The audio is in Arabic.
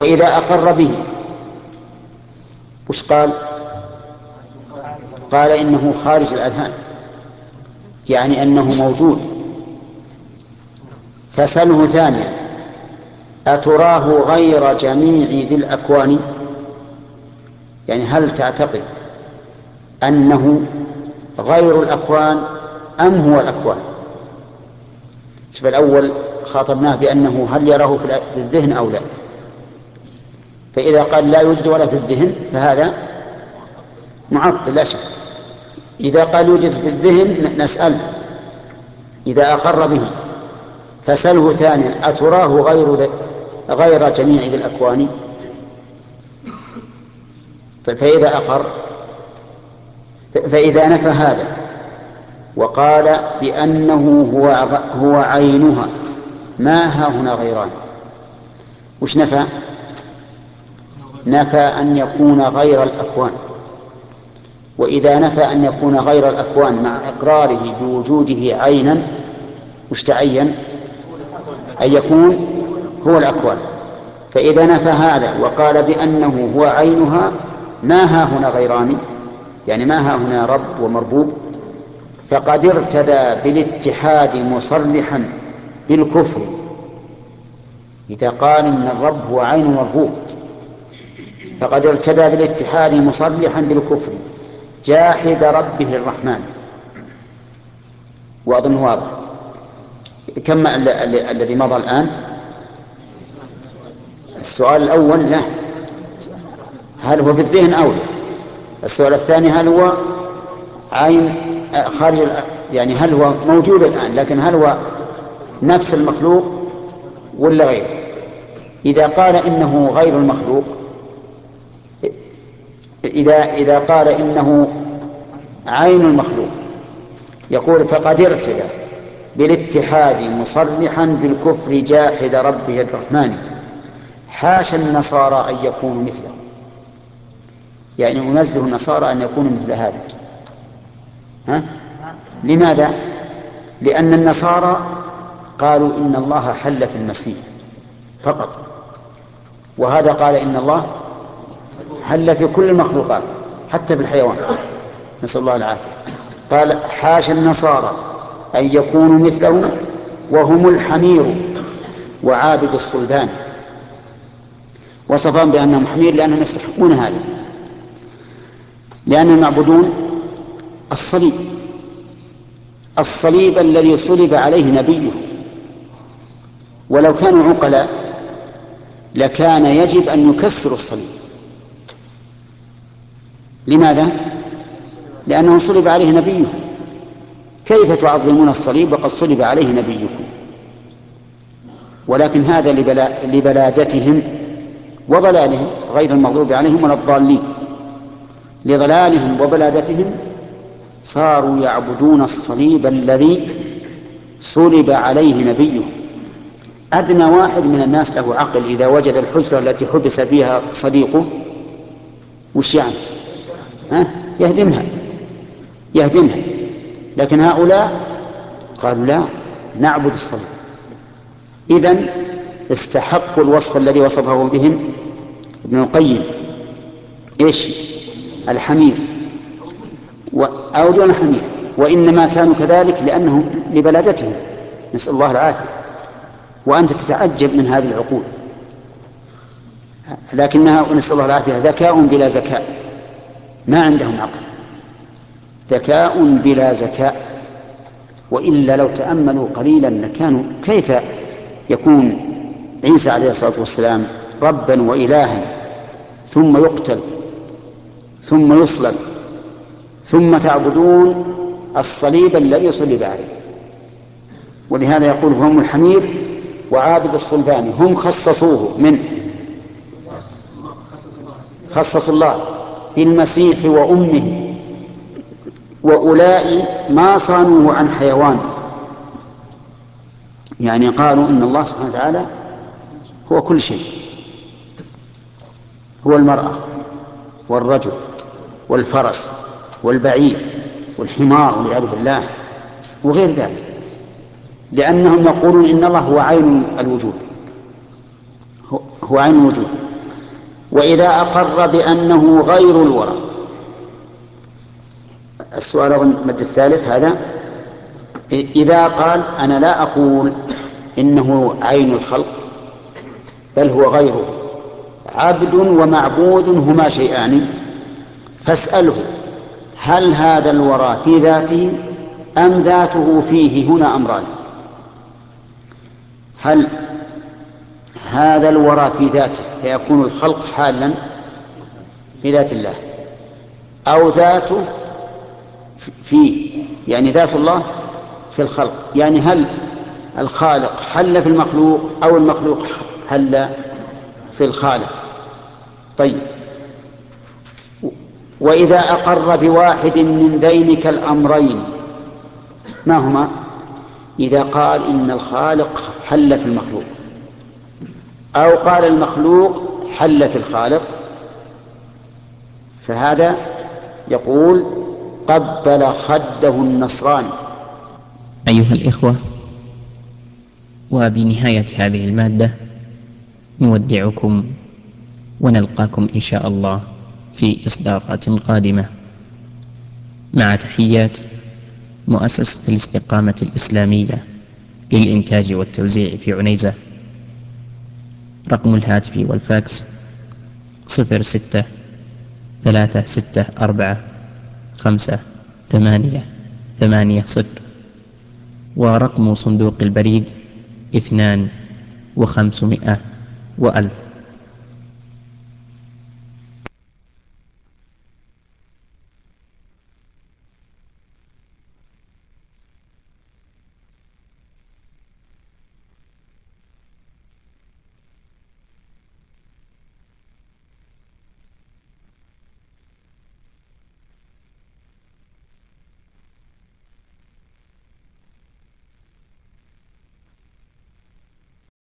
وإذا أقر به وش قال؟ قال إنه خارج الأذهان، يعني أنه موجود. فسله ثانيا: أتراه غير جميع ذي الأكوان؟ يعني هل تعتقد أنه غير الأكوان أم هو الأكوان؟ شوف، الأول خاطبناه بأنه هل يراه في الذهن أو لا، فإذا قال لا يوجد ولا في الذهن فهذا معطل لا شك. إذا قال يوجد في الذهن نسأل إذا أقر به. فسله ثانيا: أتراه غير جميع ذي الأكوان؟ طيب، فإذا أقر، فإذا نفى هذا وقال بأنه هو عينها ما ها هنا غيران، وش نفى؟ نفى أن يكون غير الأكوان. وإذا نفى أن يكون غير الأكوان مع إقراره بوجوده عينا، وش تعين؟ أن يكون هو الأكوان. فإذا نفى هذا وقال بأنه هو عينها ما ها هنا غيران، يعني ما ها هنا رب ومربوب، فقد ارتدى بالاتحاد مصرحا بالكفر. إذا قال إن الرب هو عين مربوب فقد ارتدى بالاتحاد مصرحا بالكفر جاحد ربه الرحمن. وأظن واضح. كم الذي مضى الآن؟ السؤال الأول لا، هل هو في الذهن أو لا؟ السؤال الثاني هل هو عين خارج، يعني هل هو موجود الآن لكن هل هو نفس المخلوق ولا غيره؟ إذا قال إنه غير المخلوق، إذا قال إنه عين المخلوق، يقول فقد ارتدى بالاتحاد مصرحا بالكفر جاحد ربه الرحمن. حاشا النصارى أن يكونوا مثله، يعني أنزه النصارى أن يكونوا مثل هذا. لماذا؟ لأن النصارى قالوا إن الله حل في المسيح فقط، وهذا قال إن الله حل في كل المخلوقات حتى في الحيوان، نسأل الله العافية. قال حاشا النصارى أن يكونوا مثله وهم الحمير وعابد الصلبان. وصفهم بأنهم حمير لأنهم يستحقون هذا، لأنهم يعبدون الصليب، الصليب الذي صلب عليه نبيه. ولو كانوا عقلاء لكان يجب أن يكسروا الصليب. لماذا؟ لأنه صلب عليه نبيه. كيف تعظمون الصليب وقد صلب عليه نبيكم؟ ولكن هذا لبلادتهم وضلالهم، غير المغضوب عليهم ولا الضالين، لضلالهم وبلادتهم صاروا يعبدون الصليب الذي صلب عليه نبيه. أدنى واحد من الناس له عقل إذا وجد الحجرة التي حبس فيها صديقه وش يعني؟ يهدمها. لكن هؤلاء قالوا لا، نعبد الصليب. إذن استحقوا الوصف الذي وصفه بهم ابن القيم، إيش؟ الحمير أو دون الحمير، وإنما كانوا كذلك لأنهم لبلادتهم، نسأل الله العافية. وأنت تتعجب من هذه العقول، لكنها ونسأل الله العافية ذكاء بلا ذكاء، ما عندهم عقل، ذكاء بلا ذكاء. وإلا لو تأملوا قليلا لكانوا كيف يكون عيسى عليه الصلاة والسلام ربا وإلها ثم يقتل ثم يصلب ثم تعبدون الصليب الذي صلب عليه؟ ولهذا يقول هم الحمير وعابد الصلبان. هم خصصوه خصصوا الله بالمسيح وأمه، وأولئك ما صانوه عن حيوان، يعني قالوا إن الله سبحانه وتعالى هو كل شيء، هو المرأة والرجل والفرس والبعير والحمار والعياذ بالله وغير ذلك، لأنهم يقولون إن الله هو عين الوجود، هو عين الوجود. وإذا أقر بأنه غير الورى. السؤال أظن المد الثالث هذا. إذا قال أنا لا أقول إنه عين الخلق بل هو غيره، عبد ومعبود هما شيئان، فاسأله هل هذا الورى في ذاته أم ذاته فيه؟ هنا أمران: هل هذا الورى في ذاته فيكون الخلق حالا في ذات الله، أو ذاته فيه يعني ذات الله في الخلق، يعني هل الخالق حل في المخلوق أو المخلوق حل في الخالق. طيب، وإذا أقر بواحد من ذينك الأمرين، ما هما؟ إذا قال إن الخالق حل في المخلوق، أو قال المخلوق حل في الخالق، فهذا يقول قبل خده النصراني. أيها الإخوة، وبنهاية هذه المادة نودعكم ونلقاكم إن شاء الله في إصدارات قادمة، مع تحيات مؤسسة الاستقامة الإسلامية للإنتاج والتوزيع في عنيزة. رقم الهاتف والفاكس 06 364 5 8 8 0، ورقم صندوق البريد 2 و500 و1000.